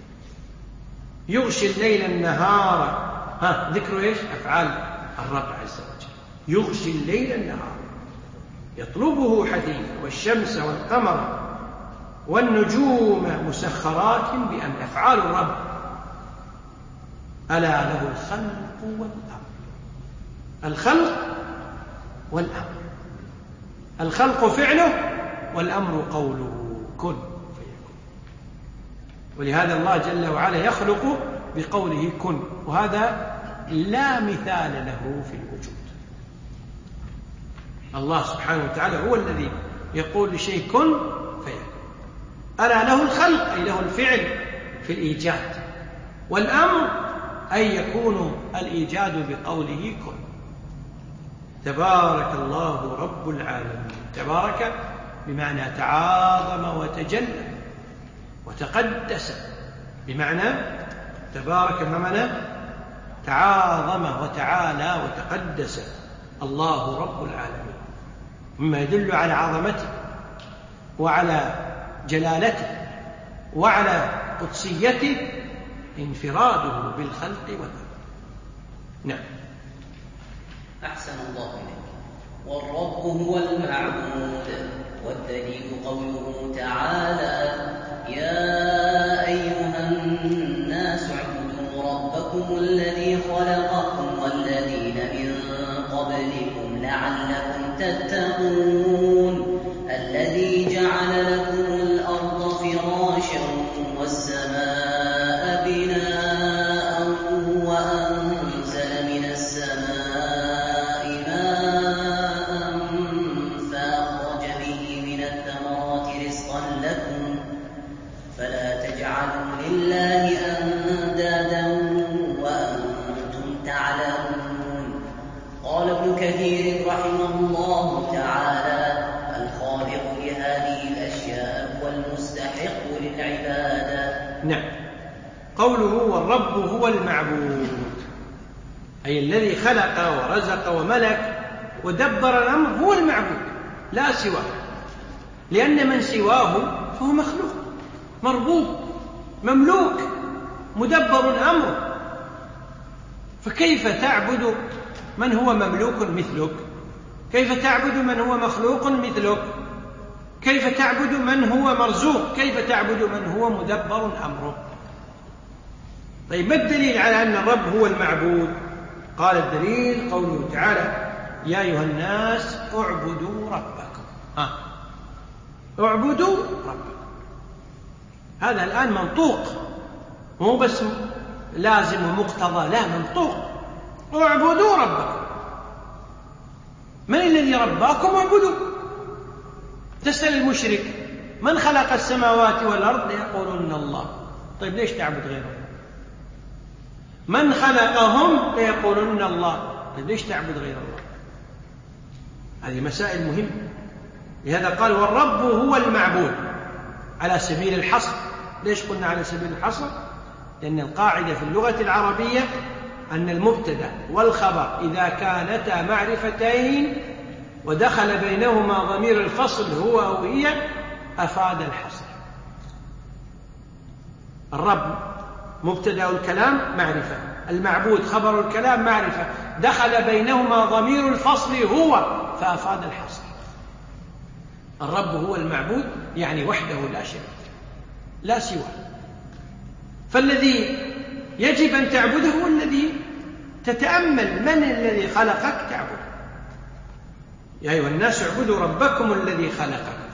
يغشي الليل النهار، ذكر ايش؟ أفعال الرب عز وجل. يغشي الليل النهار يطلبه حثيثا، والشمس والقمر والنجوم مسخرات بأمر. أفعال الرب. ألا له الخلق والأمر. الخلق والأمر. الخلق فعله والأمر قوله كن فيكون. ولهذا الله جل وعلا يخلق بقوله كن، وهذا لا مثال له في الوجود. الله سبحانه وتعالى هو الذي يقول لشيء كن فيكون. ألا له الخلق أي له الفعل في الإيجاد، والأمر أي يكون الإيجاد بقوله كن. تبارك الله رب العالمين. تبارك بمعنى تعاظم وتجلى وتقدس، بمعنى تبارك بمعنى تعاظم وتعالى وتقدس الله رب العالمين، مما يدل على عظمته وعلى جلالته وعلى قدسيته انفراده بالخلق والأمر. نعم. أحسن الله إليك. والرب هو المعبود، والدليل قوله تعالى: يا أيها الناس اعبدوا ربكم الذي خلقكم والذين من قبلكم لعلكم تتقون، الذي جعل لكم الأرض فراشا والسماء بناء وأنزل من السماء ماء فأخرج به من الثمرات رزقا لكم فلا تجعلوا لله أندادا وأنتم تعلمون. قال ابن كثير رحمه الله تعالى: الخالق لهذه الأشياء والمستحق للعبادة. نعم. قوله والرب هو المعبود، أي الذي خلق ورزق وملك ودبر الأمر هو المعبود لا سواه، لأن من سواه فهو مخلوق مربوب مملوك مدبر الأمر. فكيف تعبد من هو مملوك مثلك؟ كيف تعبد من هو مخلوق مثلك؟ كيف تعبد من هو مرزوق؟ كيف تعبد من هو مدبر أمره؟ طيب ما الدليل على أن الرب هو المعبود؟ قال الدليل قوله تعالى: يا أيها الناس اعبدوا ربكم. اعبدوا ربكم. هذا الآن منطوق، مو بس لازم ومقتضى، لا، منطوق. اعبدوا ربكم. من الذي رباكم؟ اعبدوا. تسأل المشرك: من خلق السماوات والأرض؟ ليقولون الله. طيب ليش تعبد غيره؟ من خلقهم؟ ليقولون الله. طيب ليش تعبد غير الله؟ هذه مسائل مهمة. لهذا قال والرب هو المعبود على سبيل الحصر. ليش قلنا على سبيل الحصر؟ لأن القاعدة في اللغة العربية أن المبتدأ والخبر إذا كانتا معرفتين ودخل بينهما ضمير الفصل هو أو هي أفاد الحصر. الرب مبتدأ الكلام معرفة، المعبود خبر الكلام معرفة، دخل بينهما ضمير الفصل هو فأفاد الحصر. الرب هو المعبود يعني وحده لا شريك لا سواه. فالذي يجب أن تعبده هو الذي تتأمل من الذي خلقك تعبد. يا أيها الناس اعبدوا ربكم الذي خلقكم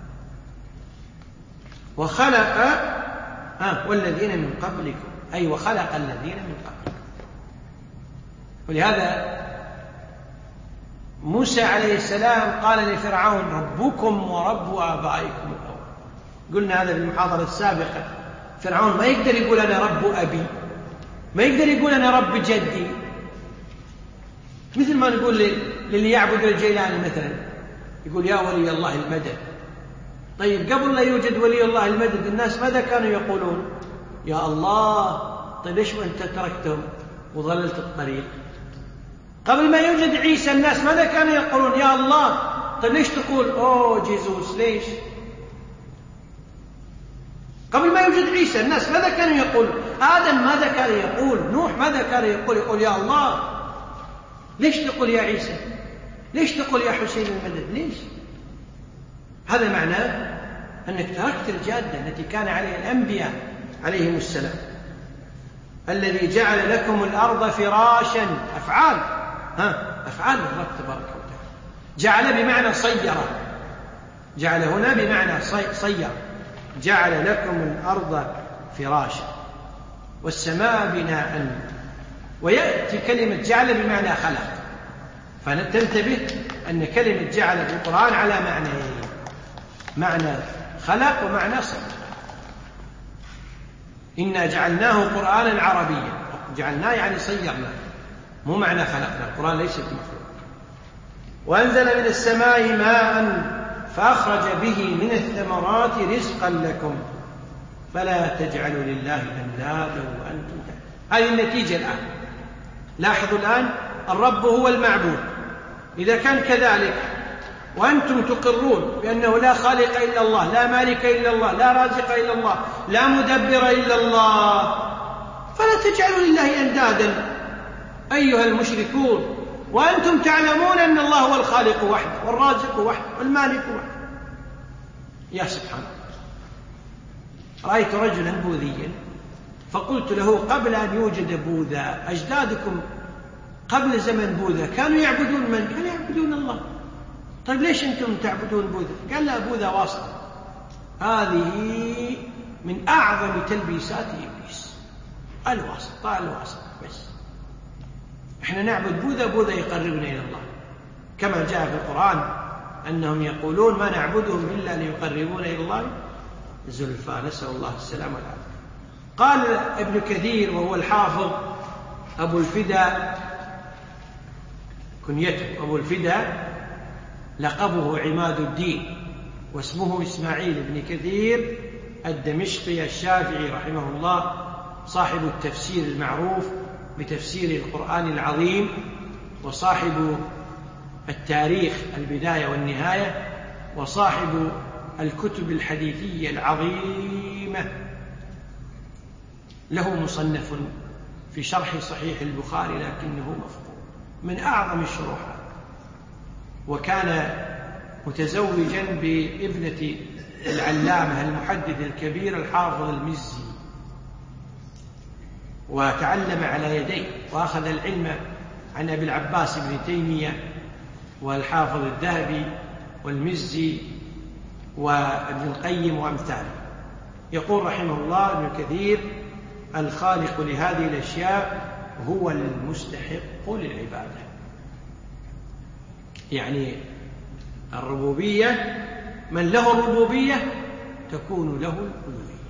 وخلق والذين من قبلكم، أي وخلق الذين من قبلكم. ولهذا موسى عليه السلام قال لفرعون ربكم ورب آبائكم الأول. قلنا هذا في المحاضرة السابقة. فرعون ما يقدر يقول أنا رب أبي، ما يقدر يقول أنا رب جدي، مثل ما نقول للي يعبد الجيلاني مثلا يقول يا ولي الله المدد. طيب قبل لا يوجد ولي الله المدد الناس ماذا كانوا يقولون؟ يا الله. طيب ليش أنت تركتهم وضللت الطريق؟ قبل ما يوجد عيسى الناس ماذا كانوا يقولون؟ يا الله. طيب ليش تقول أوه جيزوس؟ ليش؟ قبل ما يوجد عيسى الناس ماذا كانوا يقولون؟ آدم ماذا كان يقول؟ نوح ماذا كان يقول؟ يقول يا الله. ليش تقول يا عيسى؟ ليش تقول يا حسين المدد؟ ليش؟ هذا معناه أنك تركت الجادة التي كان عليها الأنبياء عليهم السلام. الذي جعل لكم الأرض فراشا، أفعال أفعال الرب تبارك وتعالى. جعل بمعنى صيرة، جعل هنا بمعنى صير. جعل لكم الأرض فراشا والسماء بناء. ويأتي كلمة جعل بمعنى خلق، فننتبه أن كلمة جعل في القرآن على معنيين، معنى خلق ومعنى صير. إنا جعلناه قرآنا عربيا، جعلناه يعني صيرنا، مو معنى خلقنا. القرآن ليس بمخلوق. وأنزل من السماء ماء فأخرج به من الثمرات رزقا لكم فلا تجعلوا لله أندادا وأنتم تعلمون. هذه النتيجة الآن. لاحظوا الآن الرب هو المعبود. إذا كان كذلك وأنتم تقرون بأنه لا خالق إلا الله، لا مالك إلا الله، لا رازق إلا الله، لا مدبر إلا الله، فلا تجعلوا لله أندادا أيها المشركون وأنتم تعلمون أن الله هو الخالق وحده والرازق وحده والمالك وحده. يا سبحان الله. رأيت رجلا بوذيا فقلت له قبل أن يوجد بوذا أجدادكم قبل زمن بوذا كانوا يعبدون من؟ كانوا يعبدون الله. طيب ليش أنتم تعبدون بوذا؟ قال لا، بوذا واسطة. هذه من أعظم تلبيسات إبليس، الواسطة بس. إحنا نعبد بوذا، بوذا يقربنا إلى الله، كما جاء في القرآن أنهم يقولون ما نعبدهم إلا ليقربونا إلى الله زلفى، نسأل الله السلامة والعافية. قال ابن كثير وهو الحافظ أبو الفداء، كنيته أبو الفداء، لقبه عماد الدين، واسمه إسماعيل بن كثير الدمشقي الشافعي رحمه الله، صاحب التفسير المعروف بتفسير القرآن العظيم، وصاحب التاريخ البداية والنهاية، وصاحب الكتب الحديثية العظيمة. له مصنف في شرح صحيح البخاري لكنه مفقود، من أعظم الشروحات. وكان متزوجا بابنة العلامة المحدث الكبير الحافظ المزي، وتعلم على يديه، وأخذ العلم عن أبي العباس بن تيمية والحافظ الذهبي والمزي وابن القيم وأمثاله. يقول رحمه الله ابن كثير: الخالق لهذه الأشياء هو المستحق للعبادة. يعني الربوبية، من له الربوبية تكون له الألوهية.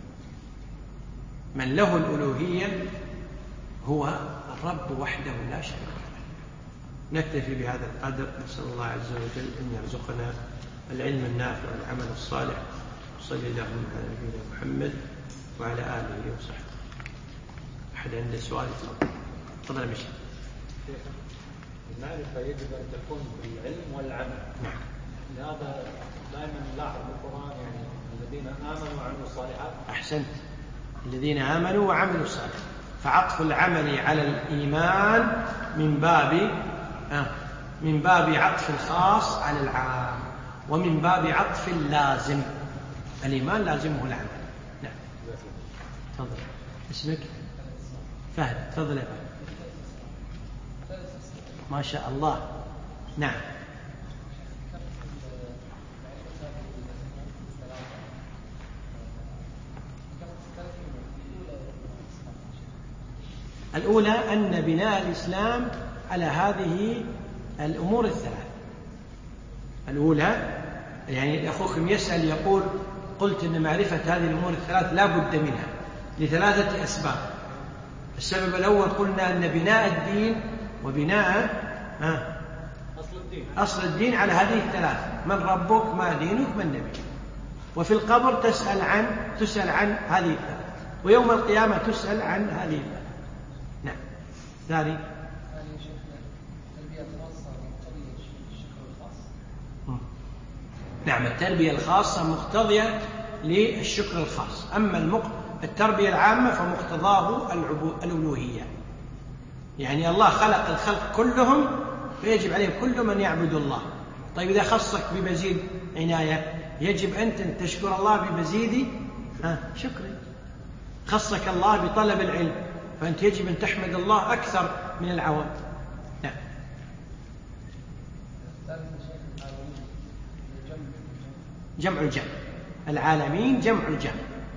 من له الألوهية هو الرب وحده لا شريك له. نكتفي بهذا القدر، نسأل الله عز وجل أن يرزقنا العلم النافع والعمل الصالح. صلى الله على نبينا محمد وعلى آله وصحبه. أحد عنده سؤال؟ تفضل مشي. المعرفة يجب أن تكون بالعلم والعمل. نعم. لهذا دائما نلاحظ القرآن يعني الذين آمنوا وعملوا الصالحات. أحسنت، الذين آمنوا وعملوا الصالحات، فعطف العمل على الإيمان من باب عطف الخاص على العام، ومن باب عطف اللازم. الإيمان لازمه العمل. نعم. تفضل. اسمك؟ فهد. تفضل يا فهد. ما شاء الله. نعم. الأولى أن بناء الإسلام على هذه الأمور الثلاث. الأولى يعني أخوكم يسأل يقول قلت أن معرفة هذه الأمور الثلاث لا بد منها لثلاثة أسباب. السبب الأول قلنا أن بناء الدين وبناء أصل الدين على هذه الثلاث: من ربك، ما دينك، من نبيك. وفي القبر تسأل عن هذه الثلاث، ويوم القيامة تسأل عن هذه الثلاث. نعم. ثاني نعم، التربية الخاصة مقتضية للشكر الخاص. أما التربية العامة فمقتضاه الألوهية، يعني الله خلق الخلق كلهم فيجب عليهم كلهم أن يعبدوا الله. طيب إذا خصك بمزيد عناية يجب أنت أن تشكر الله بمزيد شكر. خصك الله بطلب العلم فأنت يجب أن تحمد الله أكثر من العوام. نعم. جمع الجمع، العالمين جمع الجمع.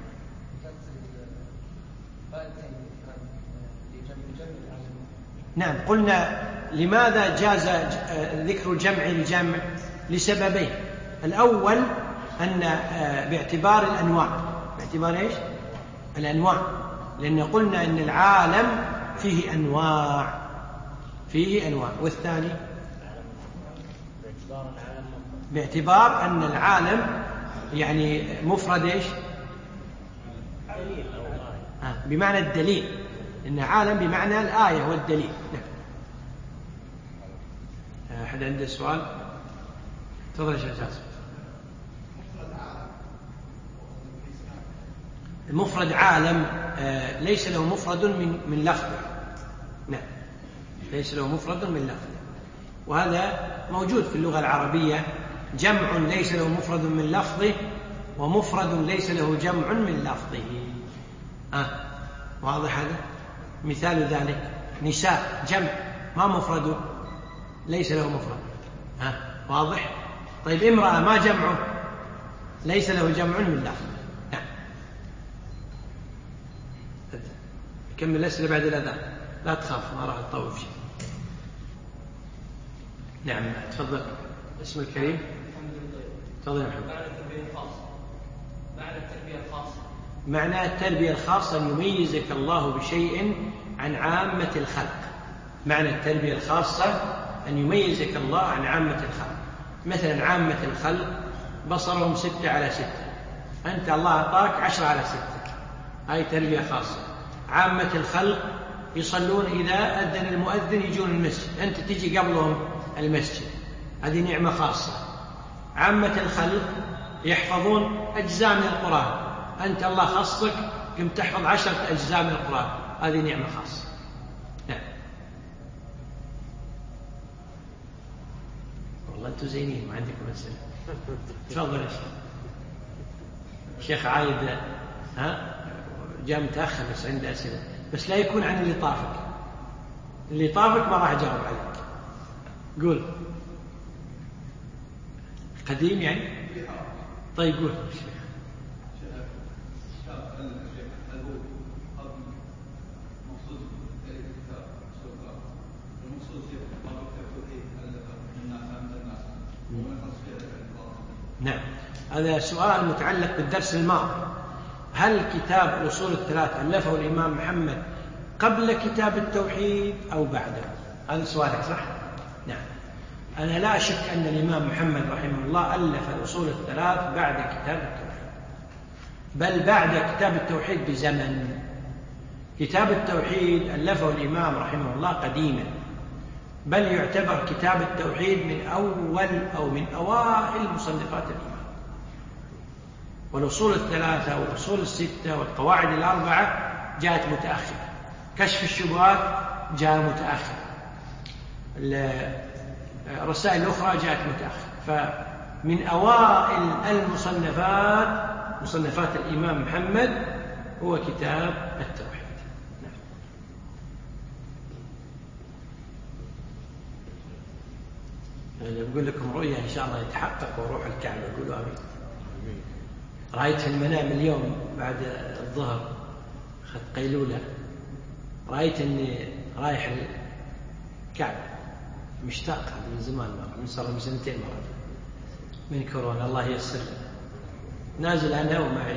نعم. قلنا لماذا جاز ذكر الجمع للجمع؟ لسببين: الأول أن باعتبار الأنواع، باعتبار إيش؟ الأنواع، لأن قلنا أن العالم فيه أنواع، والثاني باعتبار أن العالم يعني مفرد إيش؟ بمعنى الدليل، إن عالم بمعنى الآية والدليل. أحد عنده سؤال؟ تفضل يا شيخ جاسم. المفرد عالم ليس له مفرد من لفظه. نعم، ليس له مفرد من لفظه، وهذا موجود في اللغة العربية: جمع ليس له مفرد من لفظه، ومفرد ليس له جمع من لفظه. واضح هذا؟ مثال ذلك نساء، جمع ما مفرده، ليس له مفرد. واضح؟ طيب امرأة ما جمعه، ليس له جمع من لفظه. نعم. كمل الأسئلة بعد الأذان، لا تخاف، ما راح تطول شيء. نعم تفضل. اسم الكريم. تفضل يا محمد. معنى التربية الخاصة أن يميزك الله بشيء عن عامة الخلق. معنى التربية الخاصة أن يميزك الله عن عامة الخلق. مثلا عامة الخلق بصرهم 6/6، أنت الله أعطاك 10/6، هاي تربية خاصة. عامة الخلق يصلون إذا أذن المؤذن يجون المسجد، أنت تجي قبلهم المسجد، هذه نعمة خاصة. عامة الخلق يحفظون أجزاء من القرآن، أنت الله خصك قمت تحفظ 10 أجزاء من القرآن، هذه نعمة خاصة. نعم. والله أنتم زينين، ما عندكم أسئلة. تفضل يا شيخ عايد. جاء متأخر بس عنده أسئلة، بس لا يكون عن اللي طافك. اللي طافك ما راح أجاوب عليك. قول. قديم يعني؟ طيب قول. نعم، هذا سؤال متعلق بالدرس الماضي: هل كتاب الأصول الثلاث ألفه الإمام محمد قبل كتاب التوحيد أو بعده؟ هذا سؤالك صح؟ نعم. أنا لا أشك أن الإمام محمد رحمه الله ألف الأصول الثلاث بعد كتاب التوحيد، بل بعد كتاب التوحيد بزمن. كتاب التوحيد ألفه الإمام رحمه الله قديما، بل يعتبر كتاب التوحيد من أول أو من أوائل مصنفات الإمام. والأصول الثلاثة والأصول الستة والقواعد الأربعة جاءت متأخرة، كشف الشبهات جاء متأخر، الرسائل الأخرى جاءت متأخر. فمن أوائل المصنفات مصنفات الإمام محمد هو كتاب التوحيد. بقول لكم رؤيا إن شاء الله يتحقق وأروح الكعبة، قولوا آمين. رأيت في المنام اليوم بعد الظهر، أخذت قيلولة، رأيت أني رايح الكعبة، مشتاق من زمان، من صار من 2 سنين مرة من كورونا، الله ييسر. نازل أنا ومعي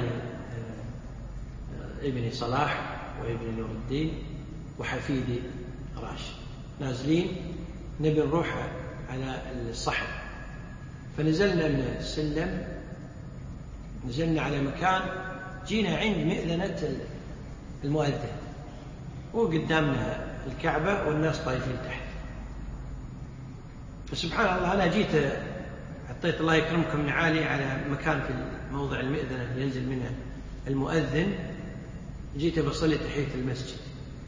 ابني صلاح وابني نور الدين وحفيدي راشد، نازلين نبي نروح على الصحن، فنزلنا من السلم، نزلنا على مكان، جينا عند مئذنة المؤذن وقدامنا الكعبة والناس طايفين تحت. فسبحان الله أنا جيت حطيت الله يكرمكم نعالي على مكان في موضع المئذنة اللي ينزل منها المؤذن، جيت بصلي تحية المسجد،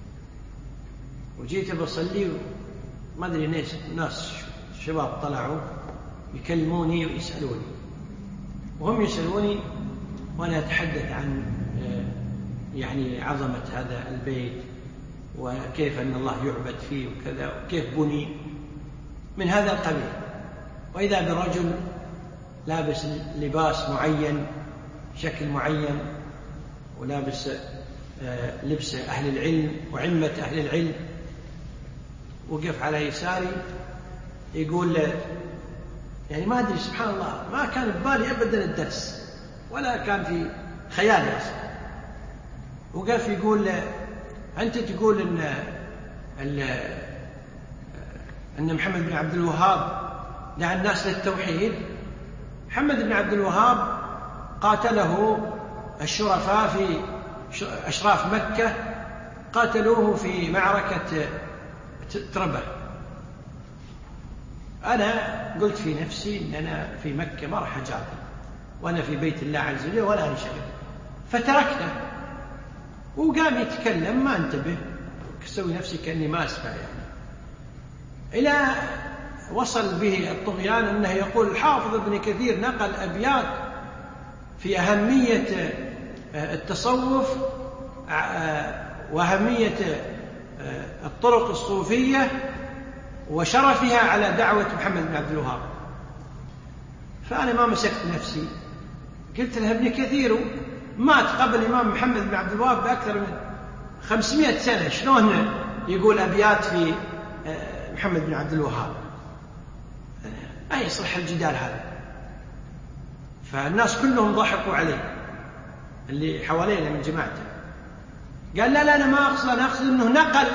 وجيت بصلي ما أدري ناس شباب طلعوا يكلموني ويسألوني، وهم يسألوني وأنا أتحدث عن يعني عظمة هذا البيت وكيف أن الله يعبد فيه وكذا وكيف بني من هذا القبيل. وإذا برجل لابس لباس معين، شكل معين، ولابس لبس أهل العلم وعمة أهل العلم، وقف على يساري يقول يعني ما أدري سبحان الله ما كان ببالي أبدا الدرس ولا كان في خيالي أصلا. وقف يقول أنت تقول أن محمد بن عبد الوهاب دعا الناس للتوحيد. محمد بن عبد الوهاب قاتله الشرفاء في أشراف مكة، قاتلوه في معركة تربة. أنا قلت في نفسي أن أنا في مكة ما راح أجاهد وأنا في بيت الله عز وجل ولا أنشغل، فتركته وقام يتكلم ما انتبه، أسوي نفسي كأني ما أسمع يعني. إلى وصل به الطغيان أنه يقول الحافظ ابن كثير نقل أبيات في أهمية التصوف وأهمية الطرق الصوفية وشرفها على دعوة محمد بن عبد الوهاب. فأنا ما مسكت نفسي، قلت له ابن كثير مات قبل الإمام محمد بن عبد الوهاب بأكثر من 500 سنة، شلون يقول أبيات في محمد بن عبد الوهاب؟ أي يصلح الجدال هذا؟ فالناس كلهم ضحكوا عليه اللي حوالينا من جماعته. قال لا أنا ما أقصد، أنا أقصد أنه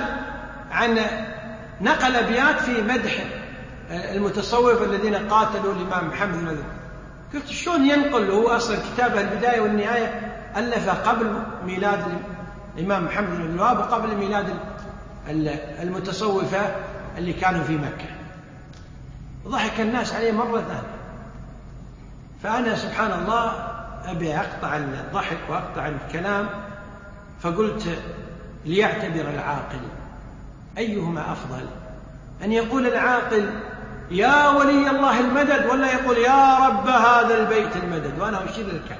نقل أبيات في مدح المتصوف الذين قاتلوا الإمام محمد بن عبد الوهاب. قلت شلون ينقل؟ هو أصلا كتابه البداية والنهاية ألفه قبل ميلاد الإمام محمد بن عبد الوهاب وقبل ميلاد المتصوفة اللي كانوا في مكة. ضحك الناس عليه مرة ثانية. فأنا سبحان الله أبي أقطع الضحك وأقطع الكلام، فقلت ليعتبر العاقل أيهما أفضل، أن يقول العاقل يا ولي الله المدد، ولا يقول يا رب هذا البيت المدد؟ وأنا أشير للكعبة،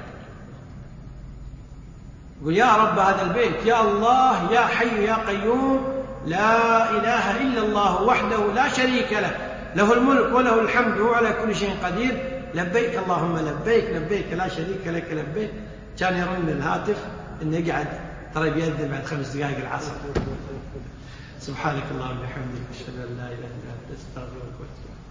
يقول يا رب هذا البيت، يا الله يا حي يا قيوم لا إله إلا الله وحده لا شريك له، له الملك وله الحمد وهو على كل شيء قدير، لبيك اللهم لبيك لبيك لا شريك لك لبيك. كان يرن الهاتف إنه يقعد ترى بيأذن بعد 5 دقائق العصر. سبحانك اللهم وبحمدك أشهد أن لا إله إلا أنت أستغفرك وأتوب إليك.